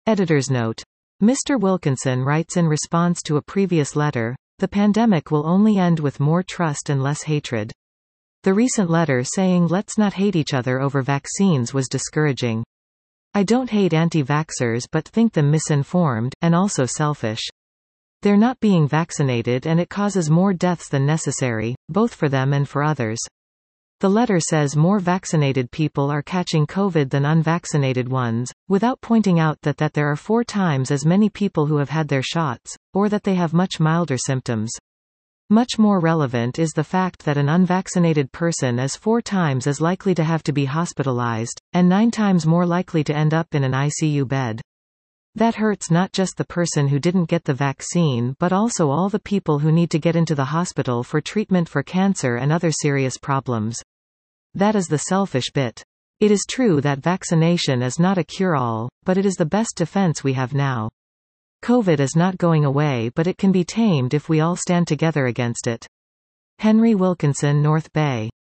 Editor's note. Mr. Wilkinson writes in response to a previous letter, "The pandemic will only end with more trust and less hatred." The recent letter saying let's not hate each other over vaccines was discouraging. I don't hate anti-vaxxers but think them misinformed, and also selfish. They're not being vaccinated and it causes more deaths than necessary, both for them and for others. The letter says more vaccinated people are catching COVID than unvaccinated ones, without pointing out that there are 4 times as many people who have had their shots, or that they have much milder symptoms. Much more relevant is the fact that an unvaccinated person is 4 times as likely to have to be hospitalized, and 9 times more likely to end up in an ICU bed. That hurts not just the person who didn't get the vaccine but also all the people who need to get into the hospital for treatment for cancer and other serious problems. That is the selfish bit. It is true that vaccination is not a cure-all, but it is the best defense we have now. COVID is not going away but it can be tamed if we all stand together against it. Henry Wilkinson, North Bay.